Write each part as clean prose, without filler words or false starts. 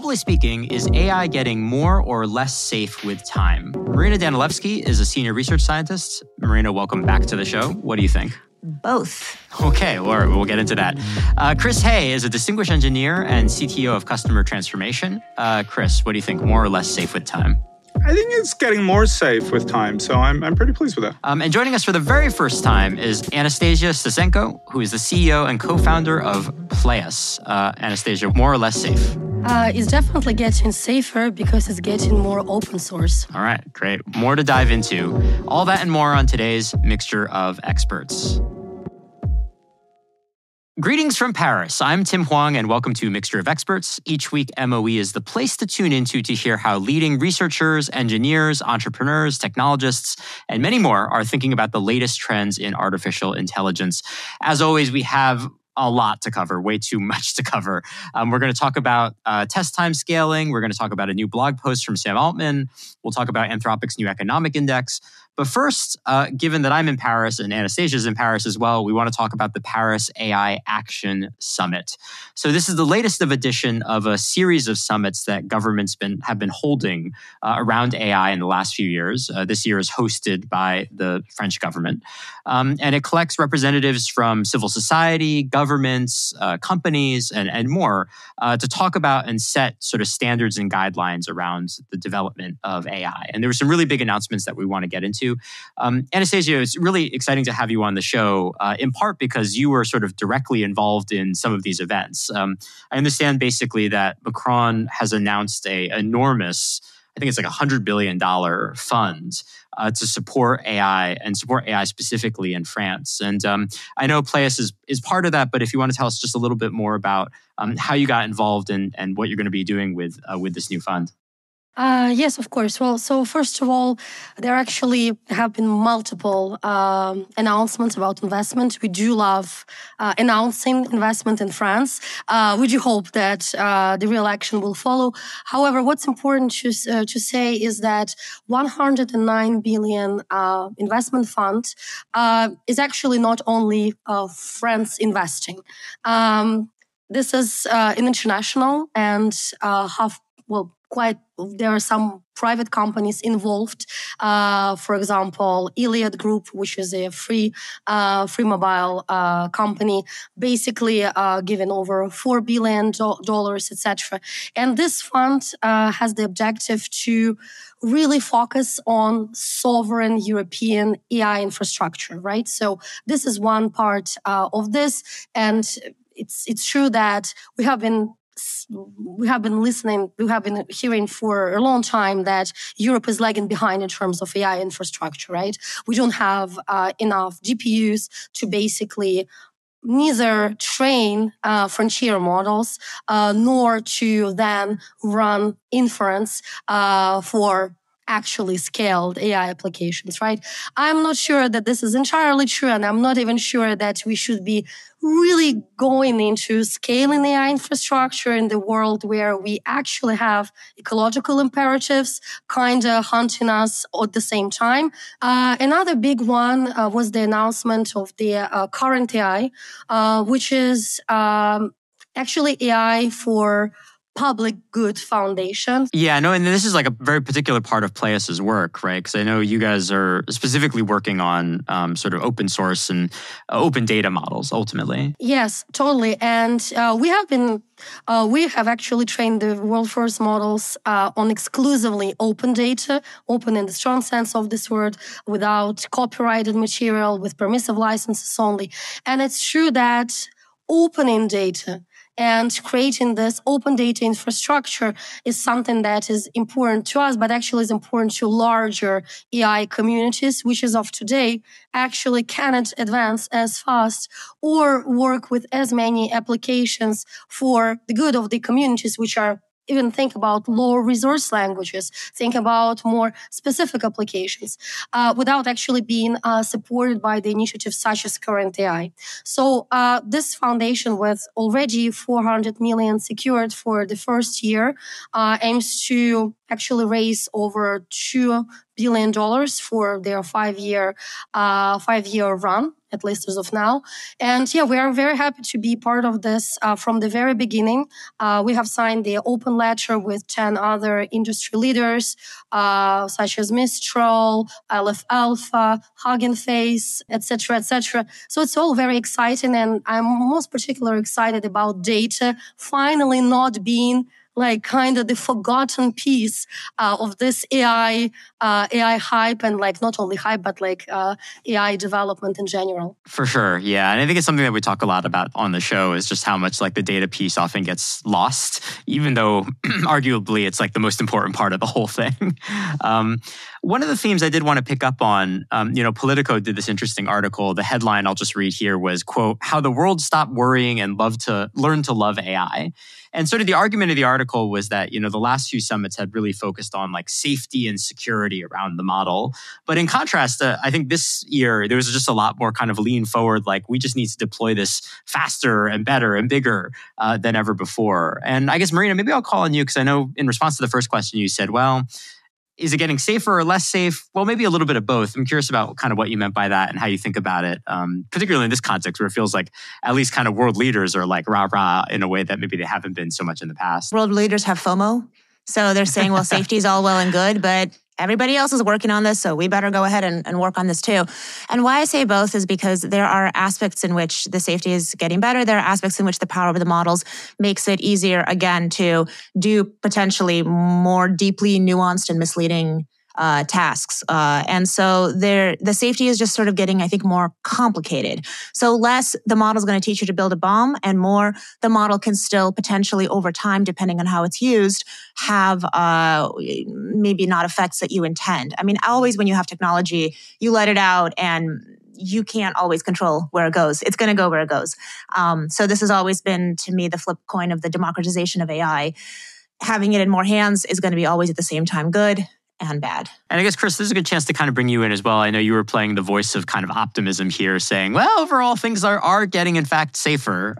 globally speaking, is AI getting more or less safe with time? Marina Danilevsky is a senior research scientist. Marina, welcome back to the show. What do you think? Both. Okay, well, we'll get into that. Chris Hay is a distinguished engineer and CTO of Customer Transformation. Chris, what do you think? More or less safe with time? I think it's getting more safe with time, so I'm pretty pleased with that. And joining us for the very first time is Anastasia Stasenko, who is the CEO and co-founder of Playus. Anastasia, more or less safe? It's definitely getting safer because it's getting more open source. All right, great. More to dive into. All that and more on today's Mixture of Experts. Greetings from Paris. I'm Tim Huang, and welcome to Mixture of Experts. Each week, MOE is the place to tune into to hear how leading researchers, engineers, entrepreneurs, technologists, and many more are thinking about the latest trends in artificial intelligence. As always, we have a lot to cover, way too much to cover. We're going to talk about test time scaling. We're going to talk about a new blog post from Sam Altman. We'll talk about Anthropic's new economic index. But first, given that I'm in Paris and Anastasia's in Paris as well, we want to talk about the Paris AI Action Summit. So this is the latest edition of a series of summits that governments have been holding around AI in the last few years. This year is hosted by the French government. And it collects representatives from civil society, governments, companies, and more to talk about and set sort of standards and guidelines around the development of AI. And there were some really big announcements that we want to get into. Anastasia, it's really exciting to have you on the show, in part because you were sort of directly involved in some of these events. I understand basically that Macron has announced an enormous, I think it's like $100 billion fund to support AI and support AI specifically in France. And I know Playus is part of that, but if you want to tell us just a little bit more about how you got involved and what you're going to be doing with this new fund. Yes, of course. Well, so first of all, there actually have been multiple announcements about investment. We do love announcing investment in France. We do hope that the real action will follow. However, what's important to say is that 109 billion investment fund is actually not only France investing. This is an international and there are some private companies involved. For example, Iliad Group, which is a free mobile company, basically given over $4 billion, etc. And this fund has the objective to really focus on sovereign European AI infrastructure, right? So this is one part of this, and it's true that we have been hearing for a long time that Europe is lagging behind in terms of AI infrastructure, right? We don't have enough GPUs to basically neither train frontier models nor to then run inference for actually scaled AI applications, right? I'm not sure that this is entirely true, and I'm not even sure that we should be really going into scaling AI infrastructure in the world where we actually have ecological imperatives kind of hunting us at the same time. Another big one was the announcement of the Current AI, which is actually AI for public good foundation. Yeah, no, and this is like a very particular part of Playus's work, right? Because I know you guys are specifically working on sort of open source and open data models, ultimately. Yes, totally. And we have actually trained the world first models on exclusively open data, open in the strong sense of this word, without copyrighted material, with permissive licenses only. And it's true that opening data and creating this open data infrastructure is something that is important to us, but actually is important to larger AI communities, which as of today actually cannot advance as fast or work with as many applications for the good of the communities, which are even think about low resource languages, think about more specific applications without actually being supported by the initiatives such as Current AI. So this foundation, with already 400 million secured for the first year, aims to actually raised over $2 billion for their 5-year run, at least as of now. And yeah, we are very happy to be part of this from the very beginning. We have signed the open letter with 10 other industry leaders, such as Mistral, Aleph Alpha, Hugging Face, etc., etc. So it's all very exciting, and I'm most particularly excited about data finally not being like kind of the forgotten piece of this AI hype, and like not only hype, but like AI development in general. For sure, yeah. And I think it's something that we talk a lot about on the show is just how much like the data piece often gets lost, even though arguably it's like the most important part of the whole thing. One of the themes I did want to pick up on, Politico did this interesting article. The headline I'll just read here was, quote, "How the world stopped worrying and learn to love AI." And sort of the argument of the article was that, the last few summits had really focused on like safety and security around the model. But in contrast, I think this year, there was just a lot more kind of lean forward, like we just need to deploy this faster and better and bigger than ever before. And I guess, Marina, maybe I'll call on you because I know in response to the first question, you said, well, is it getting safer or less safe? Well, maybe a little bit of both. I'm curious about kind of what you meant by that and how you think about it, particularly in this context where it feels like at least kind of world leaders are like rah-rah in a way that maybe they haven't been so much in the past. World leaders have FOMO. So they're saying, well, safety is all well and good, but everybody else is working on this, so we better go ahead and work on this too. And why I say both is because there are aspects in which the safety is getting better. There are aspects in which the power of the models makes it easier, again, to do potentially more deeply nuanced and misleading tasks. And so the safety is just sort of getting, I think, more complicated. So less the model's going to teach you to build a bomb, and more the model can still potentially over time, depending on how it's used, have maybe not effects that you intend. I mean, always when you have technology, you let it out and you can't always control where it goes. It's going to go where it goes. So this has always been, to me, the flip coin of the democratization of AI. Having it in more hands is going to be always at the same time good and bad. And I guess, Chris, this is a good chance to kind of bring you in as well. I know you were playing the voice of kind of optimism here, saying, well, overall, things are getting, in fact, safer.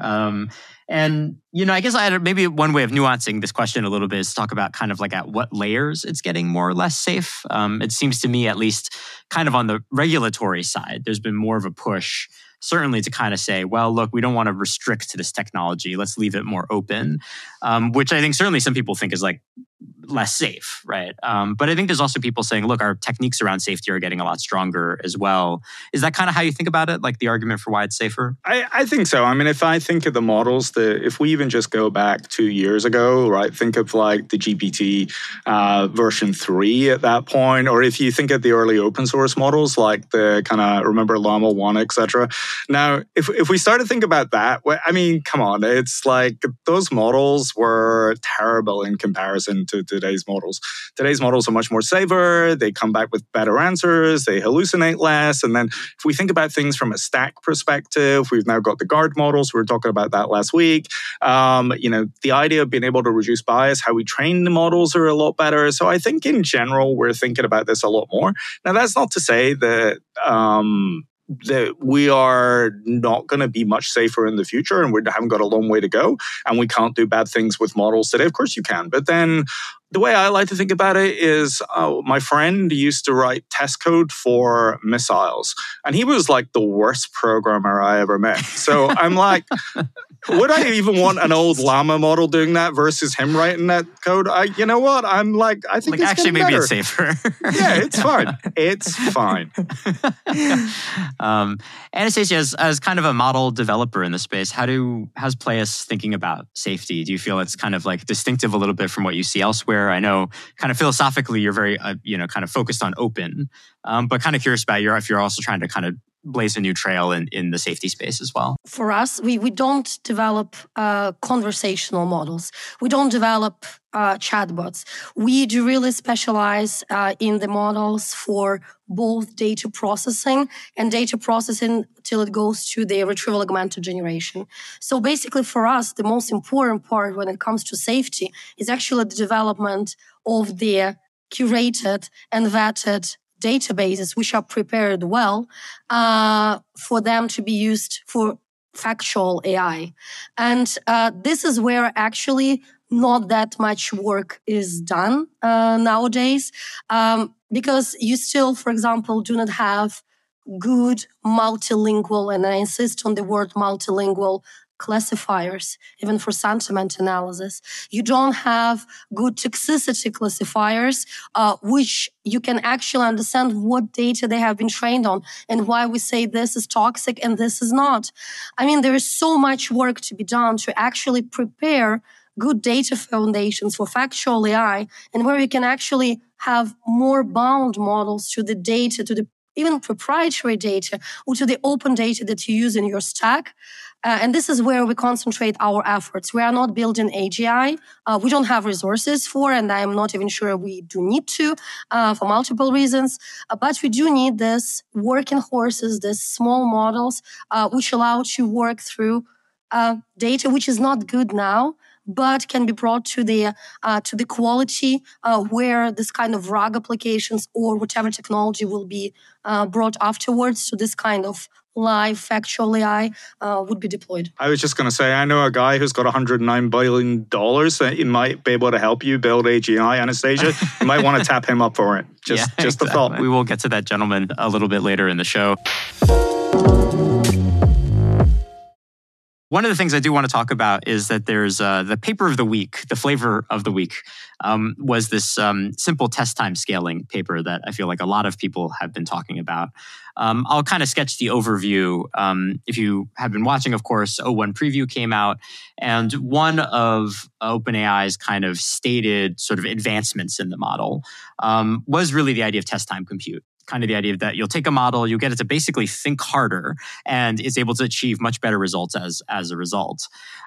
And, I guess I had maybe one way of nuancing this question a little bit is to talk about kind of like at what layers it's getting more or less safe. It seems to me, at least kind of on the regulatory side, there's been more of a push certainly to kind of say, well, look, we don't want to restrict to this technology. Let's leave it more open, which I think certainly some people think is like less safe, right? But I think there's also people saying, look, our techniques around safety are getting a lot stronger as well. Is that kind of how you think about it? Like the argument for why it's safer? I think so. I mean, if I think of the models, if we even just go back 2 years ago, right, think of like the GPT version 3 at that point, or if you think of the early open source models, like the kind of, remember Llama 1, etc. Now, if we start to think about that, I mean, come on, it's like those models were terrible in comparison to today's models. Today's models are much more safer. They come back with better answers. They hallucinate less. And then if we think about things from a stack perspective, we've now got the guard models. We were talking about that last week. The idea of being able to reduce bias, how we train the models are a lot better. So I think in general, we're thinking about this a lot more. Now, that's not to say that we are not going to be much safer in the future, and we haven't got a long way to go, and we can't do bad things with models today. Of course you can, but then the way I like to think about it is my friend used to write test code for missiles, and he was like the worst programmer I ever met. So I'm like, would I even want an old Llama model doing that versus him writing that code? You know what? I'm like, I think it's actually maybe better. It's safer. Yeah, it's fine. It's fine. Anastasia, as kind of a model developer in the space, how's Playus thinking about safety? Do you feel it's kind of like distinctive a little bit from what you see elsewhere? I know kind of philosophically you're very, kind of focused on open, but kind of curious about if you're also trying to kind of blaze a new trail in the safety space as well. For us, we don't develop conversational models. We don't develop chatbots. We do really specialize in the models for both data processing till it goes to the retrieval augmented generation. So basically for us, the most important part when it comes to safety is actually the development of the curated and vetted databases which are prepared well for them to be used for factual AI. And this is where actually not that much work is done nowadays, because you still, for example, do not have good multilingual, and I insist on the word multilingual, classifiers, even for sentiment analysis. You don't have good toxicity classifiers, which you can actually understand what data they have been trained on and why we say this is toxic and this is not. I mean, there is so much work to be done to actually prepare good data foundations for factual AI, and where you can actually have more bound models to the data, to the even proprietary data, or to the open data that you use in your stack. And this is where we concentrate our efforts. We are not building AGI. We don't have resources for, and I'm not even sure we do need to, for multiple reasons. But we do need this working horses, these small models, which allow to work through data which is not good now, but can be brought to the quality where this kind of RAG applications or whatever technology will be brought afterwards to this kind of live factual AI would be deployed. I was just going to say, I know a guy who's got $109 billion that he might be able to help you build AGI, Anastasia. You might want to tap him up for it. Just exactly. A thought. We will get to that gentleman a little bit later in the show. One of the things I do want to talk about is that there's the paper of the week, the flavor of the week, was this simple test time scaling paper that I feel like a lot of people have been talking about. I'll kind of sketch the overview. If you have been watching, of course, O1 Preview came out, and one of OpenAI's kind of stated sort of advancements in the model was really the idea of test time compute. Kind of the idea that you'll take a model, you'll get it to basically think harder, and it's able to achieve much better results as a result.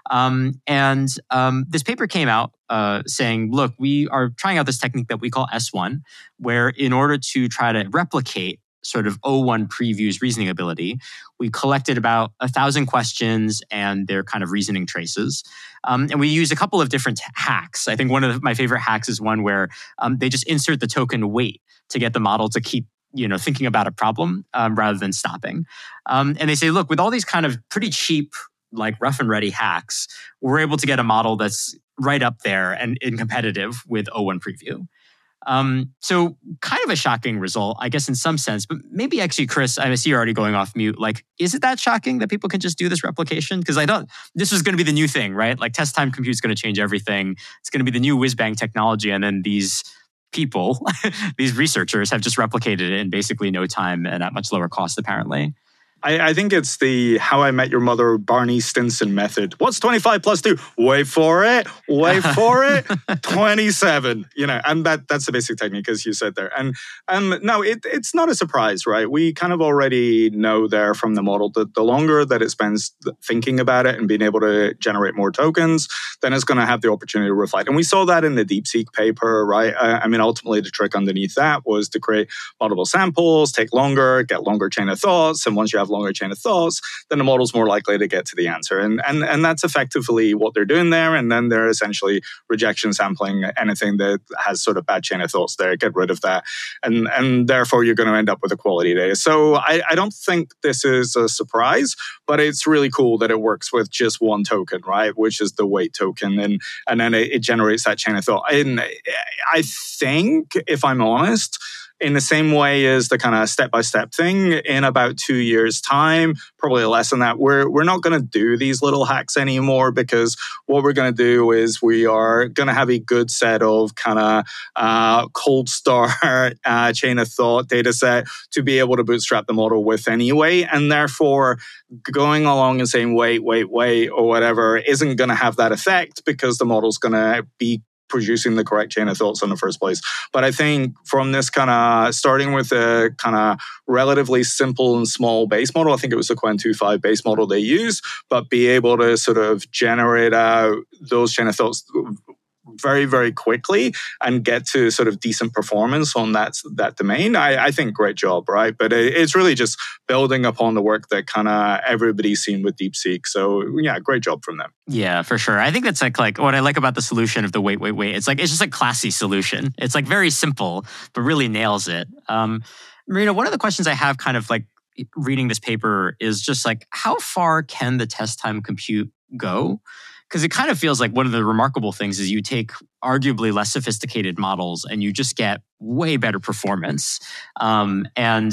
This paper came out saying, look, we are trying out this technique that we call S1, where in order to try to replicate sort of O1 Preview's reasoning ability, we collected about 1,000 questions and their kind of reasoning traces. And we use a couple of different hacks. I think one of my favorite hacks is one where they just insert the token wait to get the model to keep thinking about a problem rather than stopping. And they say, look, with all these kind of pretty cheap, like rough and ready hacks, we're able to get a model that's right up there and competitive with O1 Preview. So kind of a shocking result, I guess, in some sense. But maybe actually, Chris, I see you're already going off mute. Like, is it that shocking that people can just do this replication? Because I thought this was going to be the new thing, right? Like test time compute is going to change everything. It's going to be the new whiz-bang technology. And then these people, these researchers have just replicated it in basically no time and at much lower cost, apparently. I think it's the How I Met Your Mother Barney Stinson method. What's 25 plus 2? Wait for it. 27. And that's the basic technique, as you said there. And no, it's not a surprise, right? We kind of already know there from the model that the longer that it spends thinking about it and being able to generate more tokens, then it's going to have the opportunity to reflect. And we saw that in the DeepSeek paper, right? Ultimately, the trick underneath that was to create multiple samples, take longer, get longer chain of thoughts. And once you have longer chain of thoughts, then the model's more likely to get to the answer. And that's effectively what they're doing there. And then they're essentially rejection sampling anything that has sort of bad chain of thoughts there, get rid of that. And therefore, you're going to end up with a quality data. So I don't think this is a surprise, but it's really cool that it works with just one token, right? Which is the weight token. And then it generates that chain of thought. And I think, if I'm honest, in the same way as the kind of step-by-step thing, in about 2 years' time, probably less than that, we're not going to do these little hacks anymore, because what we're going to do is we are going to have a good set of kind of cold start chain of thought data set to be able to bootstrap the model with anyway. And therefore, going along and saying, wait, or whatever, isn't going to have that effect, because the model's going to be producing the correct chain of thoughts in the first place. But I think from this kind of starting with a kind of relatively simple and small base model, I think it was the Qwen 2.5 base model they use, but be able to sort of generate out those chain of thoughts very, very quickly and get to sort of decent performance on that domain. I think great job, right? But it's really just building upon the work that kind of everybody's seen with DeepSeek. So yeah, great job from them. Yeah, for sure. I think that's like what I like about the solution of the wait. It's just a classy solution. It's like very simple, but really nails it. Marina, one of the questions I have kind of like reading this paper is just like, how far can the test time compute go? because it kind of feels like one of the remarkable things is you take arguably less sophisticated models and you just get way better performance. And,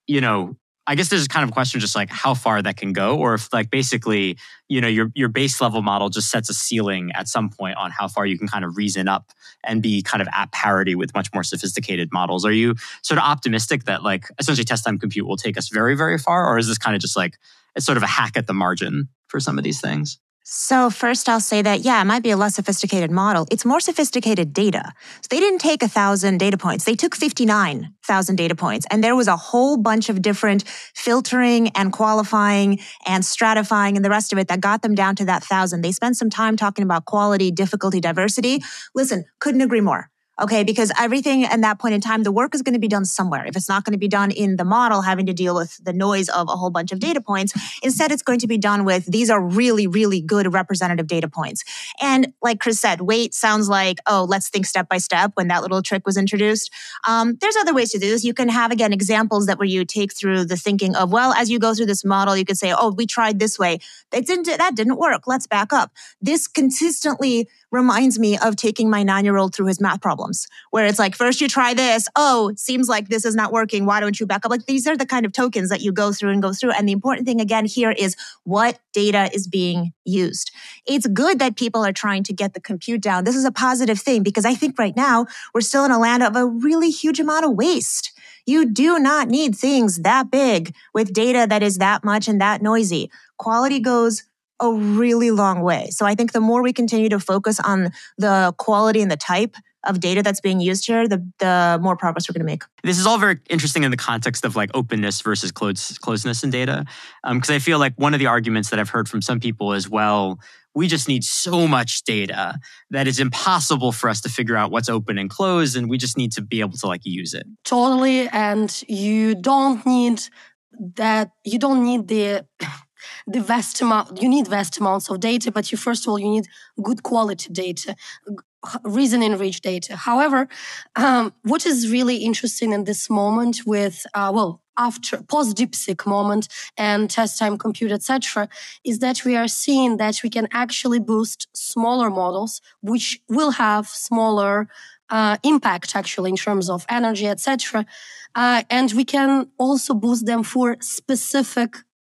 I guess there's kind of a question just like how far that can go, or if like basically, your base level model just sets a ceiling at some point on how far you can kind of reason up and be kind of at parity with much more sophisticated models. Are you sort of optimistic that like essentially test time compute will take us very, very far? Or is this kind of just like it's sort of a hack at the margin for some of these things? So first I'll say that, it might be a less sophisticated model. It's more sophisticated data. So they didn't take 1,000 data points. They took 59,000 data points. And there was a whole bunch of different filtering and qualifying and stratifying and the rest of it that got them down to that 1,000. They spent some time talking about quality, difficulty, diversity. Listen, couldn't agree more. Okay, because everything at that point in time, the work is going to be done somewhere. If it's not going to be done in the model, having to deal with the noise of a whole bunch of data points, instead it's going to be done with, these are really, really good representative data points. And like Chris said, weight sounds like, let's think step by step when that little trick was introduced. There's other ways to do this. You can have, again, examples that where you take through the thinking of, as you go through this model, you could say, we tried this way. That didn't work. Let's back up. This consistently reminds me of taking my 9-year-old through his math problems, where it's like, first you try this. Seems like this is not working. Why don't you back up? Like these are the kind of tokens that you go through. And the important thing again here is what data is being used. It's good that people are trying to get the compute down. This is a positive thing because I think right now we're still in a land of a really huge amount of waste. You do not need things that big with data that is that much and that noisy. Quality goes a really long way. So I think the more we continue to focus on the quality and the type of data that's being used here, the more progress we're going to make. This is all very interesting in the context of like openness versus closeness in data. Because I feel like one of the arguments that I've heard from some people is, we just need so much data that it's impossible for us to figure out what's open and closed, and we just need to be able to like use it. Totally, and you don't need that. You don't need the vast amount. You need vast amounts of data, but first of all, you need good quality data, reason-enriched data. However, what is really interesting in this moment with, after post-DeepSeek moment and test time compute, etc., is that we are seeing that we can actually boost smaller models, which will have smaller impact actually in terms of energy, etc. And we can also boost them for specific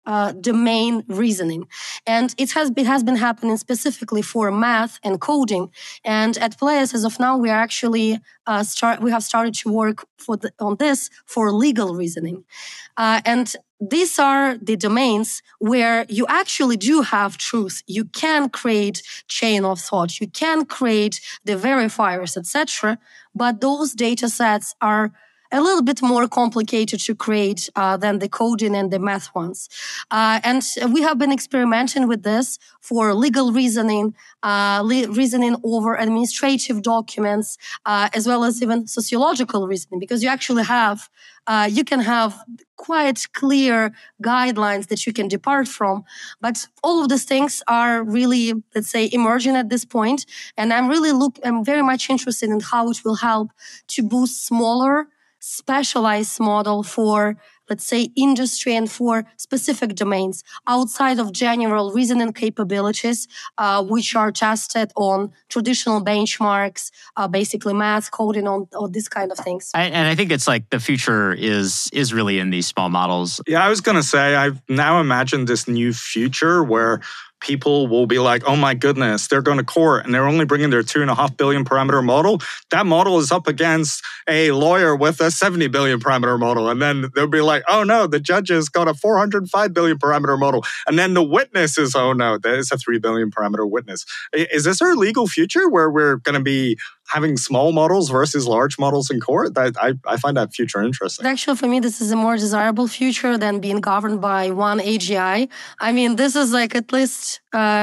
domain reasoning. And it has been happening specifically for math and coding. And at Pleias, as of now, we are actually we have started to work on this for legal reasoning. And these are the domains where you actually do have truth. You can create chain of thought. You can create the verifiers, etc. But those data sets are a little bit more complicated to create than the coding and the math ones. And we have been experimenting with this for legal reasoning, reasoning over administrative documents, as well as even sociological reasoning, because you actually have, you can have quite clear guidelines that you can depart from. But all of these things are really, let's say, emerging at this point. And I'm very much interested in how it will help to boost smaller, specialized model for, let's say, industry and for specific domains outside of general reasoning capabilities, which are tested on traditional benchmarks, basically math, coding, on this kind of things. And I think it's like the future is really in these small models. Yeah, I was going to say, I've now imagined this new future where people will be like, oh my goodness, they're going to court and they're only bringing their 2.5 billion parameter model. That model is up against a lawyer with a 70 billion parameter model. And then they'll be like, oh no, the judges got a 405 billion parameter model. And then the witness is, oh no, there's a 3 billion parameter witness. Is this our legal future where we're going to be having small models versus large models in court? I find that future interesting. Actually, for me, this is a more desirable future than being governed by one AGI. I mean, this is like at least,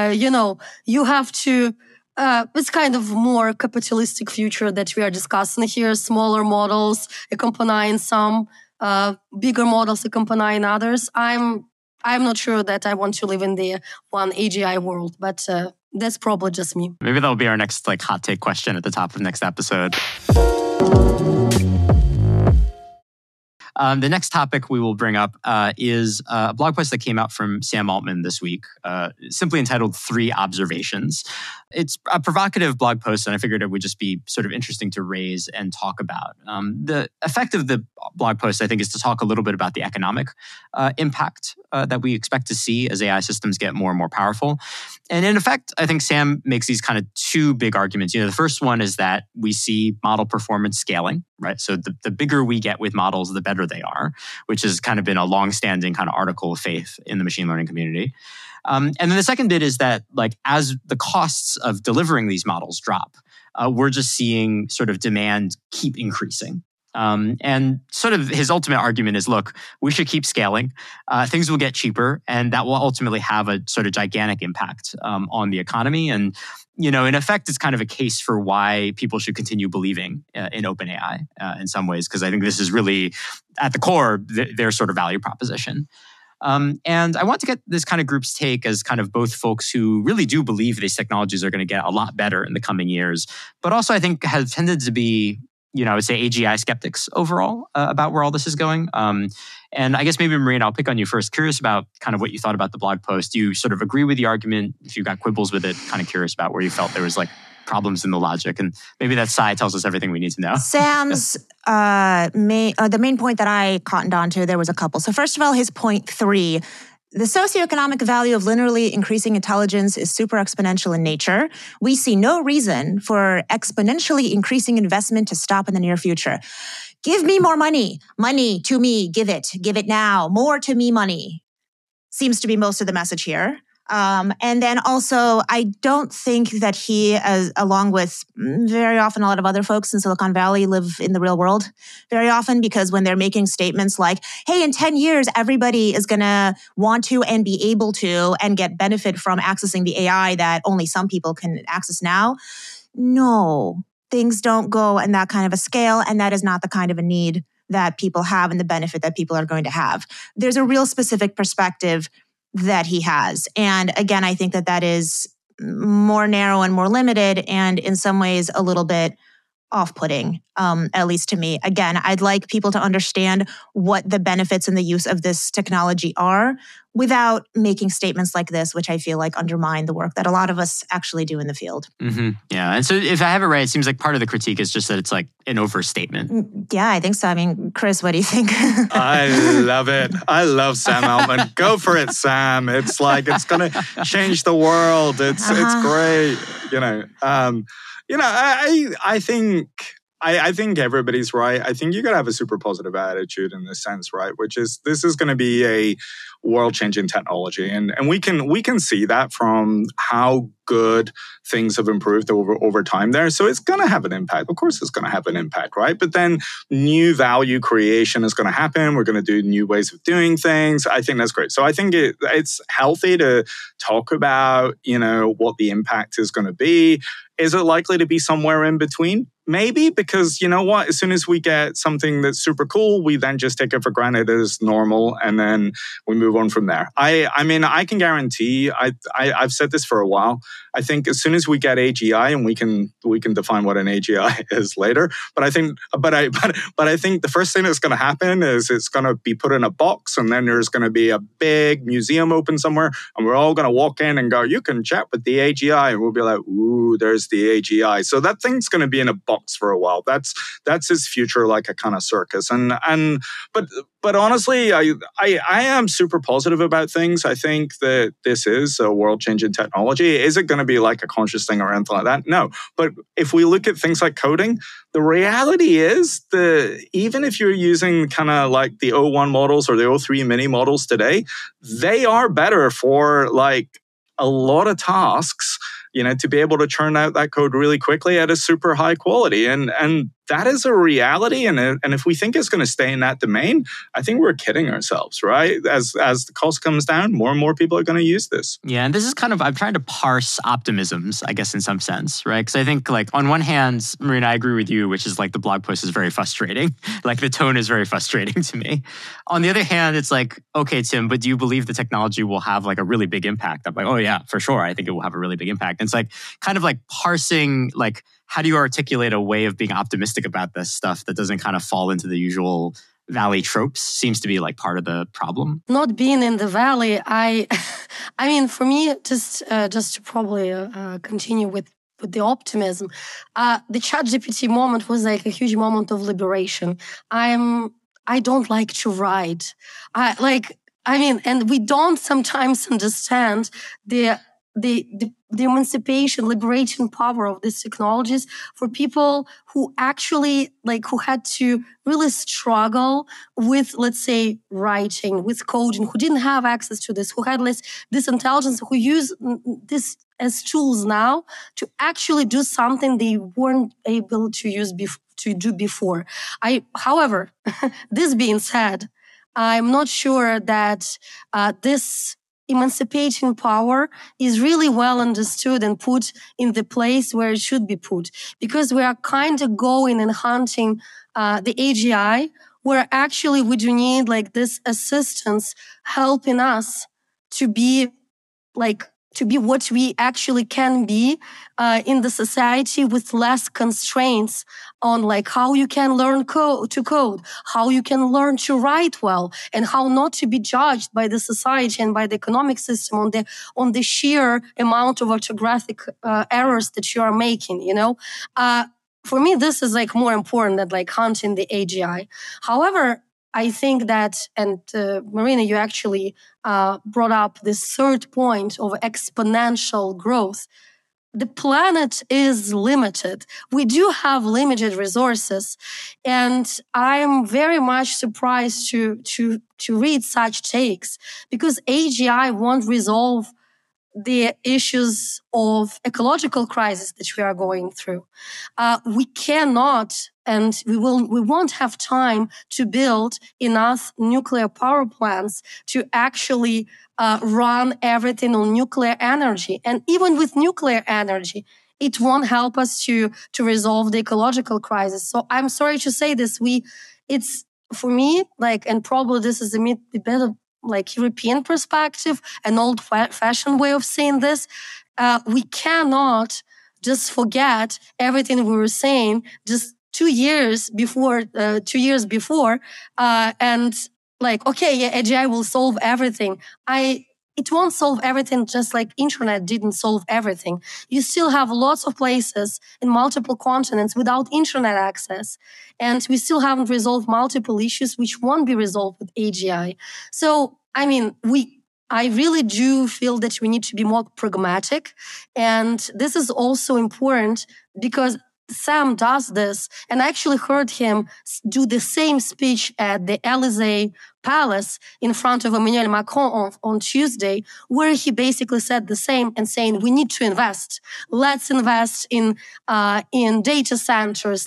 you have to, it's kind of more capitalistic future that we are discussing here. Smaller models accompanying some, bigger models accompanying others. I'm not sure that I want to live in the one AGI world, but that's probably just me. Maybe that'll be our next hot take question at the top of the next episode. The next topic we will bring up is a blog post that came out from Sam Altman this week, simply entitled 3 Observations. It's a provocative blog post, and I figured it would just be sort of interesting to raise and talk about. The effect of the blog post, I think, is to talk a little bit about the economic impact that we expect to see as AI systems get more and more powerful. And in effect, I think Sam makes these kind of 2 big arguments. The first one is that we see model performance scaling, right? So the bigger we get with models, the better they are, which has kind of been a longstanding kind of article of faith in the machine learning community. And then the second bit is that, like, as the costs of delivering these models drop, we're just seeing sort of demand keep increasing. And sort of his ultimate argument is, look, we should keep scaling. Things will get cheaper, and that will ultimately have a sort of gigantic impact on the economy. And, in effect, it's kind of a case for why people should continue believing in OpenAI in some ways, because I think this is really, at the core, their sort of value proposition. And I want to get this kind of group's take as kind of both folks who really do believe these technologies are going to get a lot better in the coming years, but also I think have tended to be, I would say AGI skeptics overall about where all this is going. And I guess maybe, Marina, I'll pick on you first. Curious about kind of what you thought about the blog post. Do you sort of agree with the argument? If you got quibbles with it, kind of curious about where you felt there was like problems in the logic, and maybe that side tells us everything we need to know. Sam's the main point that I cottoned onto, there was a couple. So first of all, his point 3, the socioeconomic value of linearly increasing intelligence is super exponential in nature. We see no reason for exponentially increasing investment to stop in the near future. Give me more money. Money to me, give it now. More to me money seems to be most of the message here. And then also, I don't think that he, along with very often a lot of other folks in Silicon Valley, live in the real world very often, because when they're making statements like, hey, in 10 years, everybody is going to want to and be able to and get benefit from accessing the AI that only some people can access now. No, things don't go in that kind of a scale, and that is not the kind of a need that people have and the benefit that people are going to have. There's a real specific perspective that he has. And again, I think that is more narrow and more limited, and in some ways a little bit off-putting, at least to me. Again, I'd like people to understand what the benefits and the use of this technology are without making statements like this, which I feel like undermine the work that a lot of us actually do in the field. Mm-hmm. Yeah. And so if I have it right, it seems like part of the critique is just that it's like an overstatement. Yeah, I think so. I mean, Chris, what do you think? I love it. I love Sam Altman. Go for it, Sam. It's like, it's going to change the world. It's great. I think everybody's right. I think you got to have a super positive attitude in this sense, right? Which is, this is going to be a world-changing technology, and we can see that from how good things have improved over time there. So it's going to have an impact. Of course, it's going to have an impact, right? But then new value creation is going to happen. We're going to do new ways of doing things. I think that's great. So I think it's healthy to talk about, what the impact is going to be. Is it likely to be somewhere in between? Maybe, because you know what? As soon as we get something that's super cool, we then just take it for granted as normal, and then we move on from there. I mean, I can guarantee. I've said this for a while. I think as soon as we get AGI, and we can define what an AGI is later. But I think the first thing that's going to happen is it's going to be put in a box, and then there's going to be a big museum open somewhere, and we're all going to walk in and go, "You can chat with the AGI," and we'll be like, "Ooh, there's the AGI." So that thing's going to be in a box for a while. That's his future, like a kind of circus. But honestly, I am super positive about things. I think that this is a world-changing technology. Is it going to be like a conscious thing or anything like that? No. But if we look at things like coding, the reality is that even if you're using kind of like the O1 models or the O3 mini models today, they are better for like a lot of tasks, to be able to churn out that code really quickly at a super high quality. And that is a reality. And if we think it's going to stay in that domain, I think we're kidding ourselves, right? As the cost comes down, more and more people are going to use this. Yeah, and this is kind of, I'm trying to parse optimisms, I guess, in some sense, right? Because I think, like, on one hand, Marina, I agree with you, which is like the blog post is very frustrating. Like, the tone is very frustrating to me. On the other hand, it's like, okay, Tim, but do you believe the technology will have like a really big impact? I'm like, oh yeah, for sure. I think it will have a really big impact. And it's like kind of like parsing, like, how do you articulate a way of being optimistic about this stuff that doesn't kind of fall into the usual Valley tropes seems to be like part of the problem. Not being in the Valley, I mean, for me, just to probably continue with the optimism, the ChatGPT moment was like a huge moment of liberation. I don't like to write. And we don't sometimes understand the emancipation, liberation power of these technologies for people who actually who had to really struggle with, let's say, writing, with coding, who didn't have access to this, who had this intelligence, who use this as tools now to actually do something they weren't able to do before. However, this being said, I'm not sure that this emancipating power is really well understood and put in the place where it should be put, because we are kind of going and hunting the AGI, where actually we do need this assistance helping us to be what we actually can be in the society, with less constraints on how you can learn to code, how you can learn to write well, and how not to be judged by the society and by the economic system on the sheer amount of orthographic errors that you are making. For me, this is more important than hunting the AGI. However, I think that, and Marina, you actually brought up this third point of exponential growth. The planet is limited. We do have limited resources, and I'm very much surprised to read such takes, because AGI won't resolve the issues of ecological crisis that we are going through. We cannot, and we won't have time to build enough nuclear power plants to actually run everything on nuclear energy. And even with nuclear energy, it won't help us to resolve the ecological crisis. So I'm sorry to say this. It's for me, and probably this is a bit of European perspective, an old-fashioned way of saying this. We cannot just forget everything we were saying just 2 years before, and AGI will solve everything. It won't solve everything, just like internet didn't solve everything. You still have lots of places in multiple continents without internet access. And we still haven't resolved multiple issues which won't be resolved with AGI. So, I mean, I really do feel that we need to be more pragmatic. And this is also important because Sam does this, and I actually heard him do the same speech at the Élysée Palace in front of Emmanuel Macron on Tuesday, where he basically said the same and saying, we need to invest. Let's invest in data centers.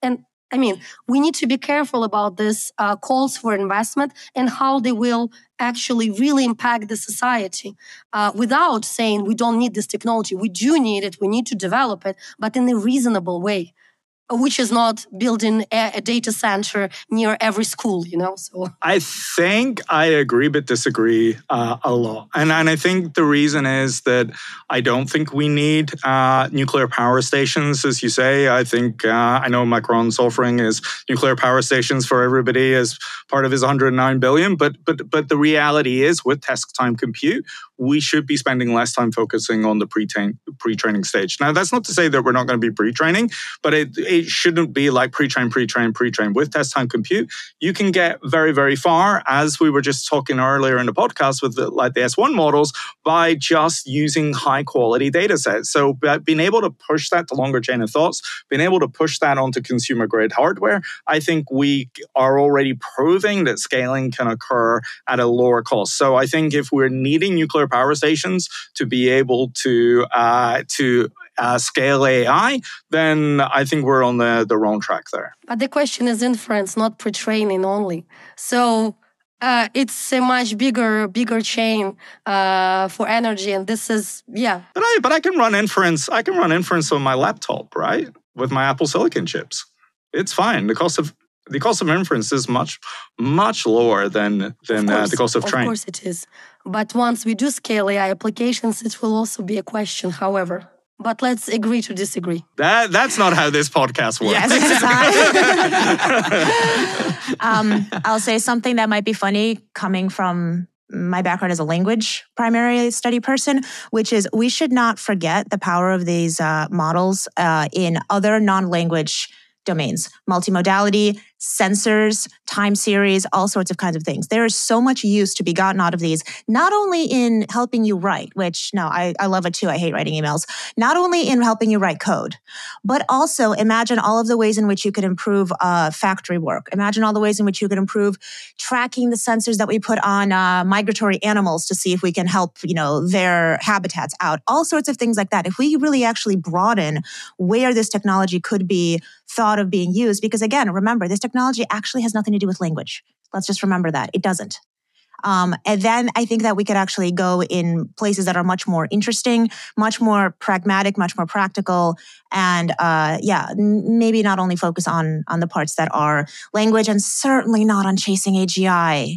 We need to be careful about this calls for investment and how they will actually really impact the society without saying we don't need this technology. We do need it. We need to develop it, but in a reasonable way, which is not building a data center near every school, So I think I agree but disagree a lot. And I think the reason is that I don't think we need nuclear power stations, as you say. I think, I know Macron's offering is nuclear power stations for everybody as part of his 109 billion. But the reality is, with test time compute, we should be spending less time focusing on the pre-training stage. Now, that's not to say that we're not going to be pre-training, but it shouldn't be like pre-train. With test time compute, you can get very, very far, as we were just talking earlier in the podcast with the S1 models, by just using high quality data sets. So being able to push that to longer chain of thoughts, being able to push that onto consumer grade hardware, I think we are already proving that scaling can occur at a lower cost. So I think if we're needing nuclear power stations to be able to scale AI, then I think we're on the wrong track there. But the question is inference, not pre-training only. So it's a much bigger chain for energy, and this is But I can run inference. I can run inference on my laptop, right, with my Apple Silicon chips. It's fine. The cost of inference is much lower than the cost of training. Of course it is. But once we do scale AI applications, it will also be a question, however. but let's agree to disagree. That's not how this podcast works. Yes, it's not. I'll say something that might be funny coming from my background as a language primary study person, which is we should not forget the power of these models in other non-language domains, multimodality, sensors, time series, all sorts of kinds of things. There is so much use to be gotten out of these, not only in helping you write, which no, I love it too. I hate writing emails. Not only in helping you write code, but also imagine all of the ways in which you could improve factory work. Imagine all the ways in which you could improve tracking the sensors that we put on migratory animals to see if we can help, their habitats out. All sorts of things like that. If we really actually broaden where this technology could be thought of being used, because again, remember, this technology actually has nothing to do with language. Let's just remember that. It doesn't. And then I think that we could actually go in places that are much more interesting, much more pragmatic, much more practical, and maybe not only focus on the parts that are language and certainly not on chasing AGI.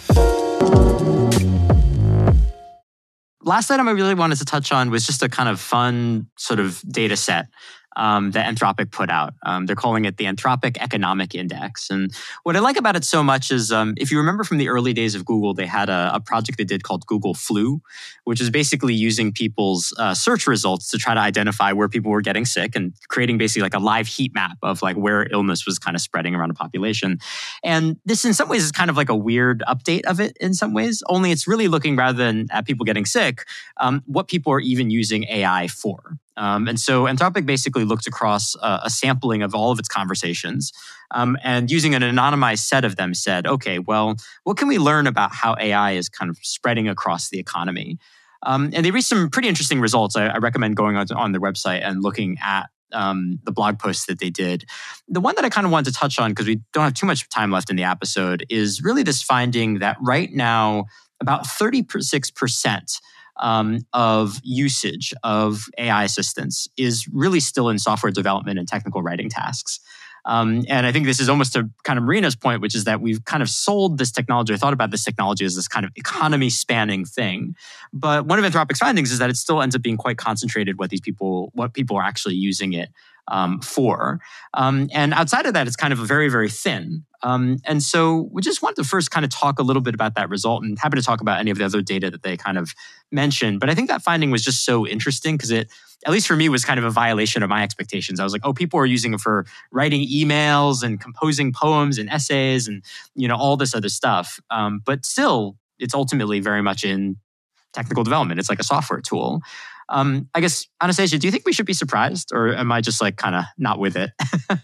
Last item I really wanted to touch on was just a kind of fun sort of data set that Anthropic put out. They're calling it the Anthropic Economic Index. And what I like about it so much is, if you remember from the early days of Google, they had a project they did called Google Flu, which is basically using people's search results to try to identify where people were getting sick and creating basically like a live heat map of like where illness was kind of spreading around a population. And this in some ways is kind of like a weird update of it in some ways, only it's really looking rather than at people getting sick, what people are even using AI for. And so Anthropic basically looked across a sampling of all of its conversations and using an anonymized set of them said, okay, well, what can we learn about how AI is kind of spreading across the economy? And they reached some pretty interesting results. I recommend going on their website and looking at the blog posts that they did. The one that I kind of wanted to touch on, because we don't have too much time left in the episode, is really this finding that right now, about 36% of usage of AI assistants is really still in software development and technical writing tasks. And I think this is almost to kind of Marina's point, which is that we've kind of sold this technology or thought about this technology as this kind of economy spanning thing. But one of Anthropic's findings is that it still ends up being quite concentrated what people are actually using it for. And outside of that, it's kind of very, very thin. And so we just want to first kind of talk a little bit about that result, and happy to talk about any of the other data that they kind of mentioned. But I think that finding was just so interesting because it, at least for me, was kind of a violation of my expectations. I was like, oh, people are using it for writing emails and composing poems and essays and, all this other stuff. But still, it's ultimately very much in technical development. It's like a software tool. I guess, Anastasia, do you think we should be surprised, or am I just like kind of not with it?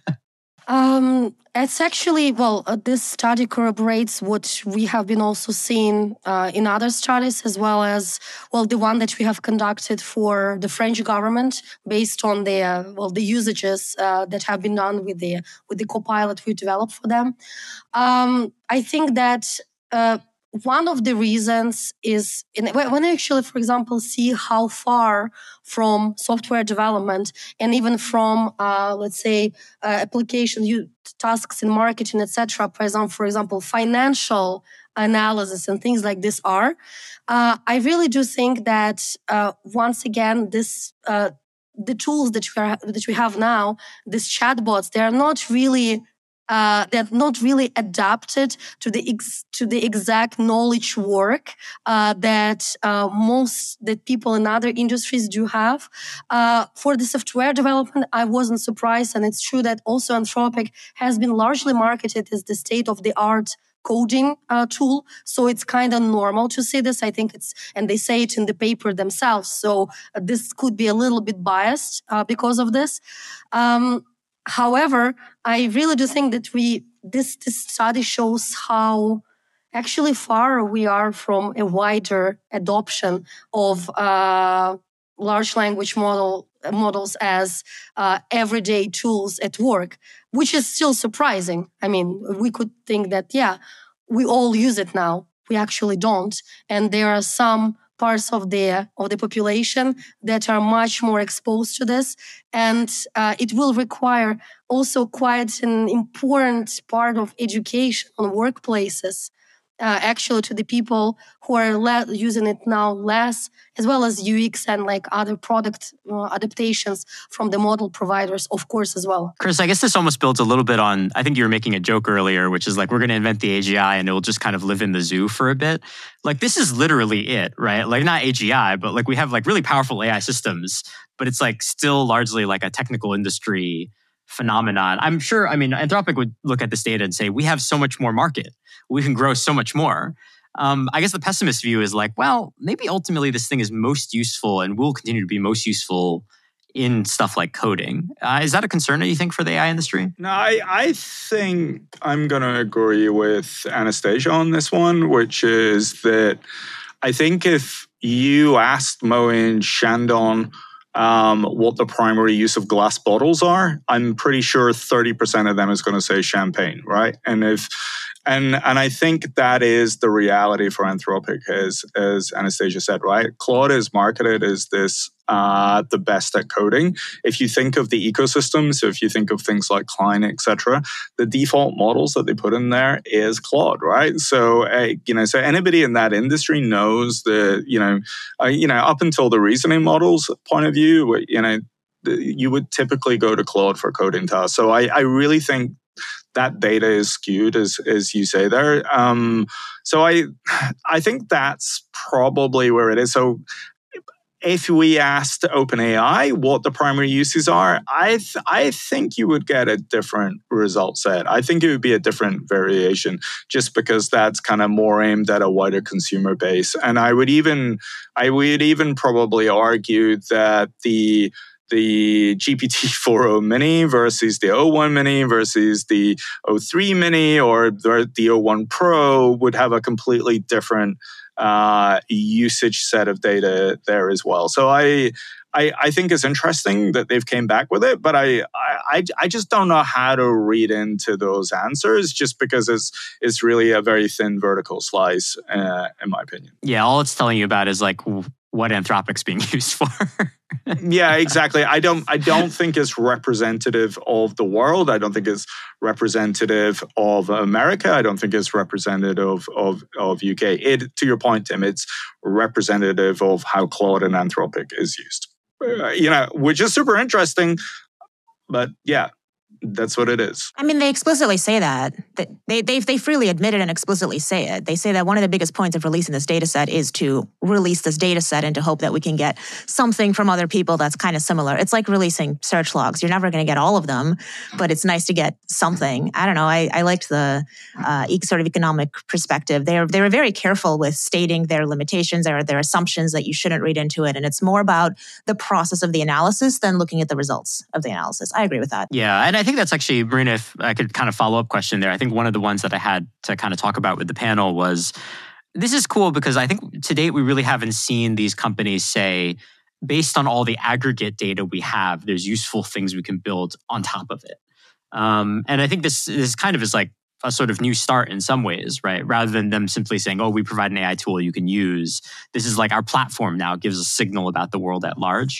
It's actually, this study corroborates what we have been also seeing in other studies, as well as, the one that we have conducted for the French government based on the usages that have been done with the Copilot we developed for them. I think that one of the reasons is when I actually, for example, see how far from software development and even from, application tasks in marketing, etc., for example, financial analysis and things like this are, I really do think that once again, this the tools that we have now, these chatbots, they're not really adapted to the exact knowledge work that people in other industries do have. For the software development, I wasn't surprised, and it's true that also Anthropic has been largely marketed as the state-of-the-art coding tool. So it's kind of normal to say this. I think and they say it in the paper themselves. So this could be a little bit biased because of this. However, I really do think that this study shows how actually far we are from a wider adoption of large language models as everyday tools at work, which is still surprising. I mean, we could think that, we all use it now. We actually don't. And there are some parts of the population that are much more exposed to this. And it will require also quite an important part of education on workplaces actually to the people who are using it now less, as well as UX and like other product adaptations from the model providers, of course, as well. Chris, I guess this almost builds a little bit on, I think you were making a joke earlier, which is like, we're going to invent the AGI and it will just kind of live in the zoo for a bit. Like, this is literally it, right? Like, not AGI, but like we have like really powerful AI systems, but it's like still largely like a technical industry phenomenon. I'm sure, I mean, Anthropic would look at this data and say, we have so much more market. We can grow so much more. I guess the pessimist view is like, well, maybe ultimately this thing is most useful and will continue to be most useful in stuff like coding. Is that a concern that you think for the AI industry? No, I think I'm going to agree with Anastasia on this one, which is that I think if you asked Mo and Shandong what the primary use of glass bottles are, I'm pretty sure 30% of them is going to say champagne, right? And I think that is the reality for Anthropic, as Anastasia said, right? Claude is marketed as this the best at coding. If you think of the ecosystem, so if you think of things like Klein, etc., the default models that they put in there is Claude, right? So so anybody in that industry knows that up until the reasoning models point of view, you would typically go to Claude for coding tasks. So I really think that data is skewed, as you say there. So I think that's probably where it is. So if we asked OpenAI what the primary uses are, I think you would get a different result set. I think it would be a different variation, just because that's kind of more aimed at a wider consumer base. And I would even probably argue that the GPT-4o Mini versus the O1 Mini versus the O3 Mini or the O1 Pro would have a completely different usage set of data there as well. So I think it's interesting that they've came back with it, but I just don't know how to read into those answers, just because it's really a very thin vertical slice, in my opinion. Yeah, all it's telling you about is like what Anthropic's being used for. Yeah, exactly. I don't think it's representative of the world. I don't think it's representative of America. I don't think it's representative of UK. To your point, Tim, it's representative of how Claude and Anthropic is used. Which is super interesting. But yeah, that's what it is. I mean, they explicitly say that. They freely admit it and explicitly say it. They say that one of the biggest points of releasing this data set is to release this data set and to hope that we can get something from other people that's kind of similar. It's like releasing search logs. You're never going to get all of them, but it's nice to get something. I don't know. I liked the sort of economic perspective. They were very careful with stating their limitations or their assumptions that you shouldn't read into it. And it's more about the process of the analysis than looking at the results of the analysis. I agree with that. Yeah, and I think that's actually, Marina, if I could kind of follow up question there. I think one of the ones that I had to kind of talk about with the panel was, this is cool because I think to date we really haven't seen these companies say, based on all the aggregate data we have, there's useful things we can build on top of it. And I think this kind of is like a sort of new start in some ways, right? Rather than them simply saying, oh, we provide an AI tool you can use. This is like our platform now gives a signal about the world at large.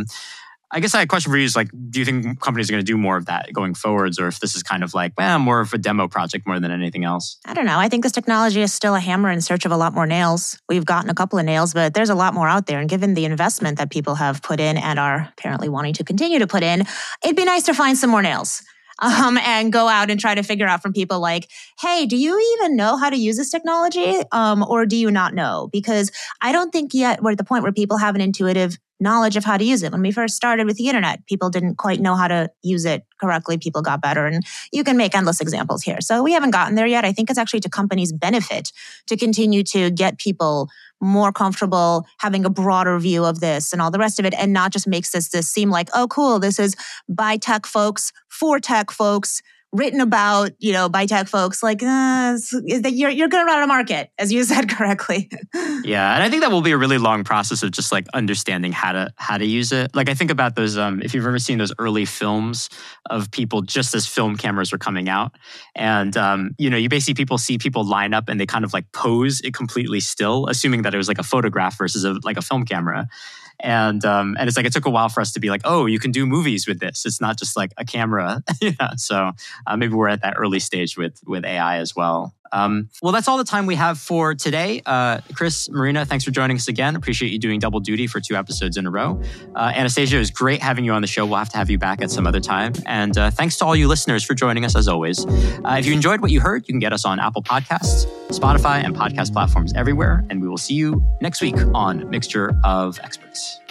I guess I had a question for you is like, do you think companies are going to do more of that going forwards, or if this is kind of like, more of a demo project more than anything else? I don't know. I think this technology is still a hammer in search of a lot more nails. We've gotten a couple of nails, but there's a lot more out there. And given the investment that people have put in and are apparently wanting to continue to put in, it'd be nice to find some more nails. And go out and try to figure out from people like, hey, do you even know how to use this technology? Or do you not know? Because I don't think yet we're at the point where people have an intuitive knowledge of how to use it. When we first started with the internet, people didn't quite know how to use it correctly. People got better. And you can make endless examples here. So we haven't gotten there yet. I think it's actually to companies' benefit to continue to get people more comfortable having a broader view of this and all the rest of it, and not just makes this seem like, oh, cool, this is by tech folks, for tech folks, written about, by tech folks. Like, you're going to run out of market, as you said correctly. Yeah, and I think that will be a really long process of just like understanding how to use it. Like I think about those, if you've ever seen those early films of people just as film cameras were coming out, and you basically see people line up and they kind of like pose it completely still, assuming that it was like a photograph versus a film camera. And it's like, it took a while for us to be like, oh, you can do movies with this. It's not just like a camera. Yeah. So maybe we're at that early stage with AI as well. Well, that's all the time we have for today. Chris, Marina, thanks for joining us again. Appreciate you doing double duty for 2 episodes in a row. Anastasia, it was great having you on the show. We'll have to have you back at some other time. And thanks to all you listeners for joining us as always. If you enjoyed what you heard, you can get us on Apple Podcasts, Spotify, and podcast platforms everywhere. And we will see you next week on Mixture of Experts.